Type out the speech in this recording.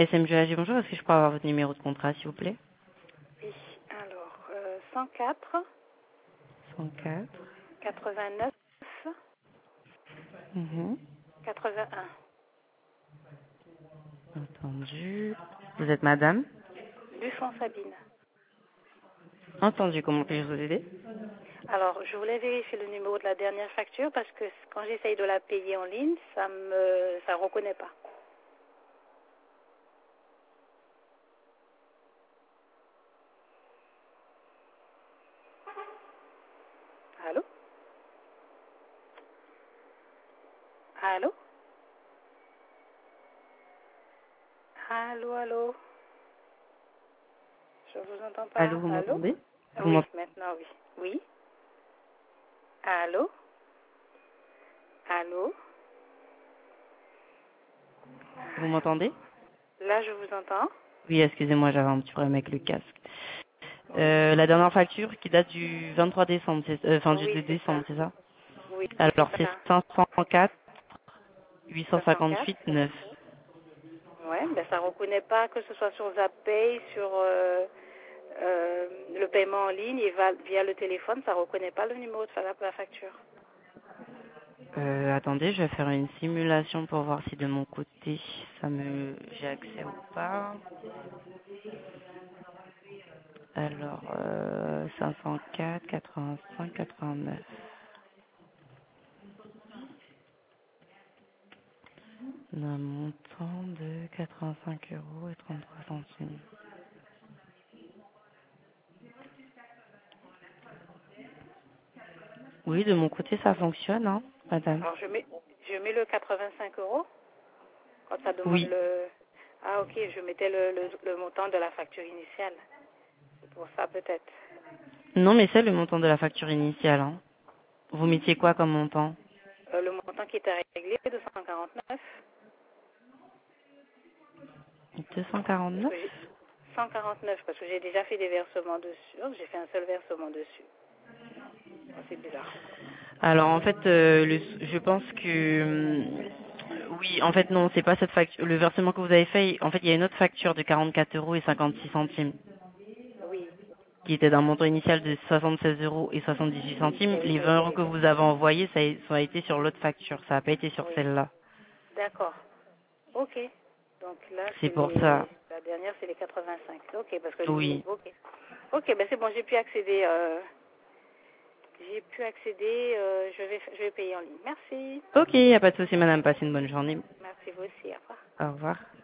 SMGAG, bonjour. Est-ce que je peux avoir votre numéro de contrat, s'il vous plaît? Oui, alors 104 104. 89 Mhm. 81. Entendu. Vous êtes madame? Buffon Sabine. Entendu. Comment puis-je vous aider? Alors, je voulais vérifier le numéro de la dernière facture parce que quand j'essaye de la payer en ligne, ça reconnaît pas. Allô? Allô? Allô, allô? Je vous entends pas. Allô, vous Allô? m'entendez? Oui, maintenant oui. Oui? Allô? Allô? Vous m'entendez? Là, je vous entends. Oui, excusez-moi, j'avais un petit problème avec le casque. Oui. La dernière facture qui date du 23 décembre, du Oui, 2 c'est ça. décembre, c'est ça? Oui, c'est Alors, c'est ça. 504 504. 858 9. Ouais, ben ça reconnaît pas que ce soit sur Zappay, sur le paiement en ligne et via le téléphone, ça reconnaît pas le numéro de la facture. Attendez, je vais faire une simulation pour voir si de mon côté, j'ai accès ou pas. Alors, 504, 85, 89. D'un montant de 85 euros et 33 centimes. Oui, de mon côté, ça fonctionne, hein, madame. Alors je mets le 85 euros quand ça demande Oui. le. Ah ok, je mettais le montant de la facture initiale. C'est pour ça peut-être. Non, mais c'est le montant de la facture initiale, hein. Vous mettiez quoi comme montant? Le montant qui était réglé, 249. Parce 249? que j'ai 149 parce que j'ai déjà fait des versements dessus. Oh, j'ai fait un seul versement dessus. Oh, c'est bizarre. Alors en fait, je pense que oui, en fait non, c'est pas cette facture. Le versement que vous avez fait, en fait, il y a une autre facture de 44 euros et 56 centimes Oui, qui était d'un montant initial de 76 euros et 78 centimes. Les 20 euros que exact. vous avez envoyés, ça a été sur l'autre facture, ça n'a pas été sur Oui, celle-là. d'accord. Ok. Donc là, C'est pour ça. la dernière, c'est les 85. Ok, parce que Oui. ok. Ok, ben c'est bon, j'ai pu accéder. Je vais payer en ligne. Merci. Ok, y a pas de souci, madame. Passez une bonne journée. Merci vous aussi. Au revoir. Au revoir.